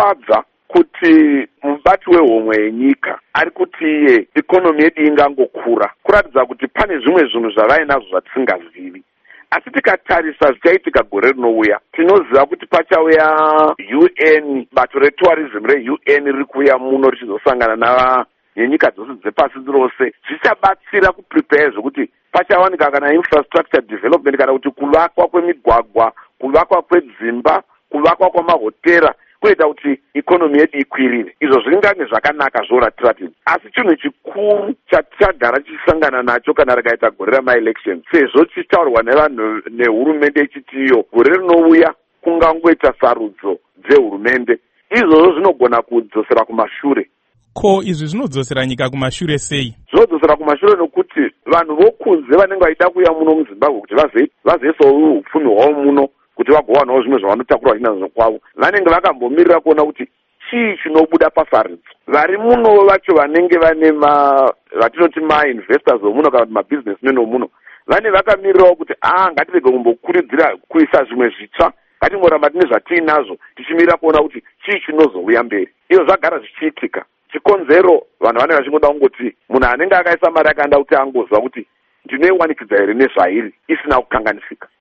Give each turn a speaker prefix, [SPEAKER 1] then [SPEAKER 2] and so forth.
[SPEAKER 1] zvinofadza kuti mubati wehomwe yenyika ari kuti iye ikonomi yedu ingangokura, kuratidza kuti pane zvimwe zvinhu zvavainazvo zvatisingazivi. Asi tikatarisa zvichaitika gore rinouya, tinoziva kuti pachauya UN, bato retourism reUN riri kuuya muno richizosangana nenyika dzose dzepasi rose. Zvichabatsira kuprepare zvokuti pachawanika kana infrastructure development, kana kuti kuvakwa kwemigwagwa, kuvakwa kwedzimba, kuvakwa kwamahotera, kuita kuti ikonomi yedu ikwirire. Izvo zvingange zvakanaka zvoratira. Asi chinhu chikuru chagara chisangana nacho kana rikaita gore rama-election, sezvo chichitaurwa nevanhu nehurumende ichitiyo gore rinouya kungangoita sarudzo dzehurumende, izvozvo zvinogona kudzosera kumashure.
[SPEAKER 2] Ko izvi zvinodzosera nyika kumashure sei?
[SPEAKER 1] Zvinodzosera kumashure nokuti vanhu vokunze vanenge vaida kuuya muno muZimbabwe kuti vazoisawo upfumi hwavo muno, kuti vagowanawo zvimwe zvavanotakura vachinazvo kwavo, vanenge vakambomirira kuona kuti chii chinobuda pasarudzo. Vari muno vacho vanenge vane vatinoti ma-investors vomuno kana kuti ma-businessmen vomuno, vane vakamirirawo kuti ngatirege kumbokurudzira kuisa zvimwe zvitsva, ngatingoramba tine zvatiinazvo tichimirira kuona kuti chii chinozouya mberi. Izvo zvagara zvichiitika. Chikonzero vanhu vanenge vachingoda kungoti munhu anenge akaisa mari akaenda kuti angozwa kuti ndinoiwanikidza here nezvairi isina kukanganisika.